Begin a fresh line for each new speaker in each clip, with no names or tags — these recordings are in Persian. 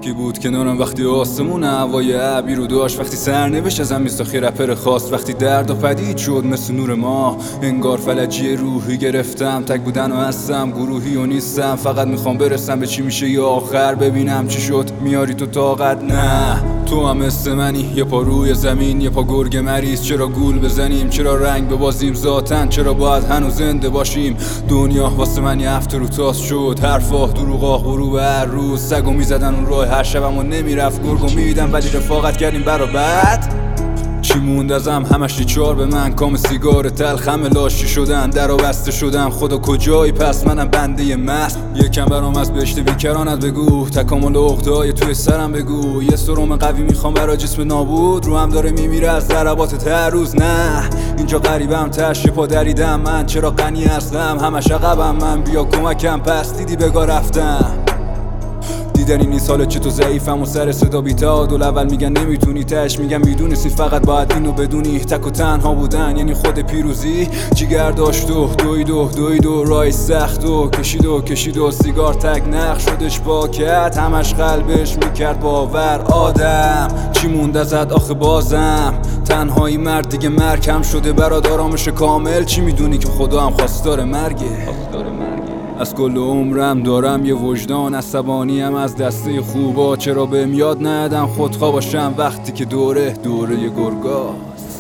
کی بود کنارم وقتی آسمون هوای ابری رو داشت، وقتی سرنوشت ازم میساخی رپر خواست، وقتی درد و پدید شد مثل نور ما، انگار فلجی روحی گرفتم. تک بودن و هستم، گروهی و نیستم، فقط میخوام برسم به چی میشه یا آخر ببینم چی شد. میاری تو طاقت؟ نه تو هم مثل منی، یه پا روی زمین یه پا گرگ مریض. چرا گول بزنیم، چرا رنگ ببازیم ذاتن، چرا باید هنوز زنده باشیم؟ دنیا واسه من یه هفته رو تاس شد، حرفا دروغا غروب هر روز. سگو میزدن اون راه هر شبم و نمیرفت، گرگو میدم ولی رفاقت کردیم برا بعد. چی موند ازم؟ همش چار به من، کام سیگار تلخ، همه لاشی شدن، در و بسته شدم. خدا کجایی پس؟ منم بنده مست. یکم برام از بهشت بیکرانت بگو، تکامل عقده‌های توی سرم بگو. یه سرم قوی میخوام برای جسم نابود، رو هم داره میمیره از ضربات هر روز. نه اینجا غریبم، تش پا دریدم من، چرا غنی هستم همش عقبم من. بیا کمکم پس، دیدی بگا رفتم. دیدنی نیست حالا چه تو ضعیفم و سر صدا بی‌تعادل. اول میگن نمیتونی، تهش میگن میدونستی، فقط باید اینو بدونی. تک و تنها بودن یعنی خود پیروزی. جیگر داشت و دوید و رای سخت و کشید و سیگار تک نخ شدش پاکت، همش قلبش میکرد باور. آدم چی موند ازت آخه بازم؟ تنهایی مرد دیگه مرکم شده برات آرامش کامل. چی میدونی که خدا هم خواستار مرگه؟ از کل عمرم دارم یه وجدان، عصبانیم از دسته خوبا. چرا بهم یاد ندادن خودخواه باشم وقتی که دوره یه گرگاست.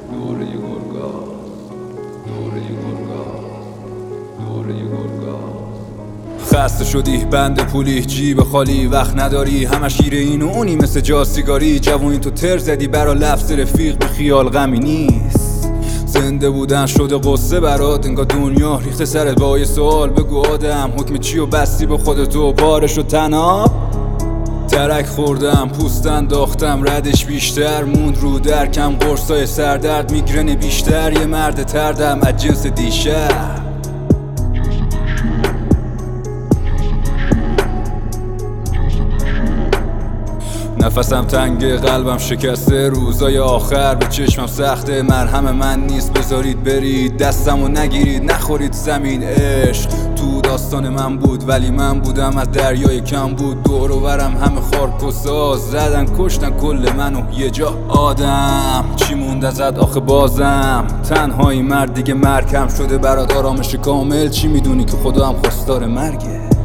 خسته شدی بند پولی، جیب خالی، وقت نداری، همش گیر این و اونی مثل جا سیگاری. جوونی تو تر زدی برا لفظ رفیق، به خیال غمی نیست. زنده بودن شده قصه برات، انگار دنیا ریخته سرت با یه سوال. بگو آدم حکم چی و بستی به خودتو؟ بارش و تناب ترک خوردم، پوست انداختم، ردش بیشتر موند رو درکم. قرصای سردرد، میگرن بیشتر، یه مرد تردم از جنس دیشب. نفسم تنگه، قلبم شکسته، روزای آخر به چشمم سخته. مرهم من نیست بذارید برید، دستمو نگیرید، نخورید زمین. عشق تو داستان من بود ولی من بودم از دریای کم بود. دور و برم همه خارک و ساز، زدن کشتن کل منو یه جا. آدم چی موند ازت آخه بازم؟ تنهایی مرد دیگه مرکم شده برات آرامش کامل. چی میدونی که خدا هم خواستار مرگه؟